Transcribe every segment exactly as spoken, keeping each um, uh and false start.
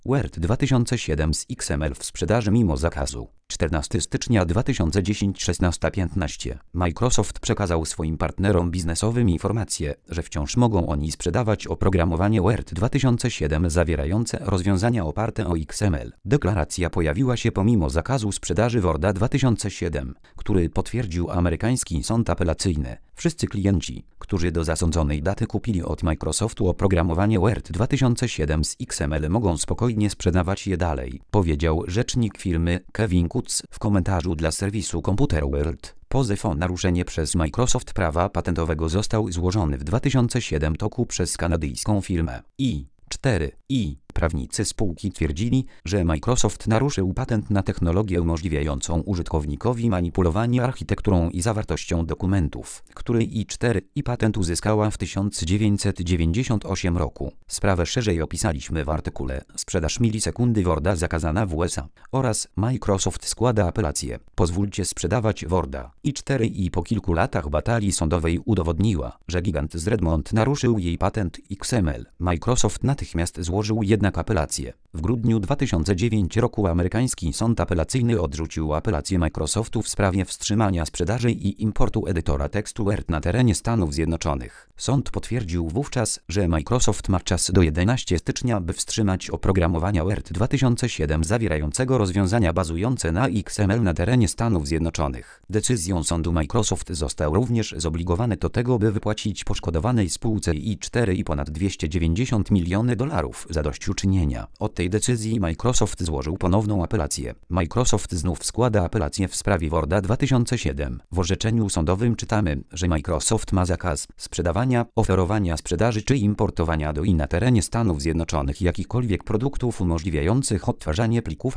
Word dwa tysiące siedem z X M L w sprzedaży mimo zakazu. czternastego stycznia dwa tysiące dziesiątego szesnasta piętnaście. Microsoft przekazał swoim partnerom biznesowym informację, że wciąż mogą oni sprzedawać oprogramowanie Word dwa tysiące siedem zawierające rozwiązania oparte o X M L. Deklaracja pojawiła się pomimo zakazu sprzedaży Worda dwa tysiące siedem, który potwierdził amerykański sąd apelacyjny. Wszyscy klienci, którzy do zasądzonej daty kupili od Microsoftu oprogramowanie Word dwa tysiące siedem z X M L mogą spokojnie sprzedawać je dalej, powiedział rzecznik firmy Kevin Kutz w komentarzu dla serwisu Computer World. Pozew o naruszenie przez Microsoft prawa patentowego został złożony w dwa tysiące siódmym roku przez kanadyjską firmę I cztery I. Prawnicy spółki twierdzili, że Microsoft naruszył patent na technologię umożliwiającą użytkownikowi manipulowanie architekturą i zawartością dokumentów, który I cztery I patent uzyskała w tysiąc dziewięćset dziewięćdziesiątym ósmym roku. Sprawę szerzej opisaliśmy w artykule Sprzedaż milisekundy Worda zakazana w U S A oraz Microsoft składa apelację. Pozwólcie sprzedawać Worda. I cztery I po kilku latach batalii sądowej udowodniła, że gigant z Redmond naruszył jej patent X M L. Microsoft natychmiast złożył jednak apelację. W grudniu dwa tysiące dziewiątego roku amerykański sąd apelacyjny odrzucił apelację Microsoftu w sprawie wstrzymania sprzedaży i importu edytora tekstu Word na terenie Stanów Zjednoczonych. Sąd potwierdził wówczas, że Microsoft ma czas do jedenastego stycznia, by wstrzymać oprogramowania Word dwa tysiące siedem zawierającego rozwiązania bazujące na X M L na terenie Stanów Zjednoczonych. Decyzją sądu Microsoft został również zobligowany do tego, by wypłacić poszkodowanej spółce I cztery I ponad dwieście dziewięćdziesiąt milionów dolarów zadośćuczynienia. Od tej decyzji Microsoft złożył ponowną apelację. Microsoft znów składa apelację w sprawie Worda dwa tysiące siedem. W orzeczeniu sądowym czytamy, że Microsoft ma zakaz sprzedawania, oferowania sprzedaży czy importowania do i na terenie Stanów Zjednoczonych jakichkolwiek produktów umożliwiających odtwarzanie plików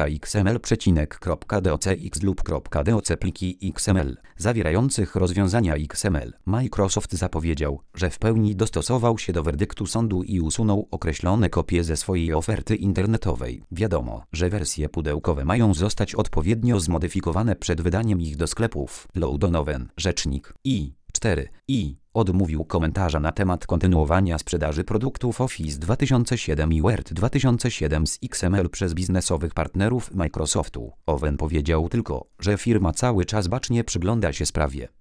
a.xml.docx lub .doc pliki X M L zawierających rozwiązania X M L. Microsoft zapowiedział, że w pełni dostosował się do werdyktu sądu i usunął określone kopie ze swojej oferty internetowej. Wiadomo, że wersje pudełkowe mają zostać odpowiednio zmodyfikowane przed wydaniem ich do sklepów. Lou Donovan, rzecznik I cztery I, odmówił komentarza na temat kontynuowania sprzedaży produktów Office dwa tysiące siedem i Word dwa tysiące siedem z X M L przez biznesowych partnerów Microsoftu. Owen powiedział tylko, że firma cały czas bacznie przygląda się sprawie.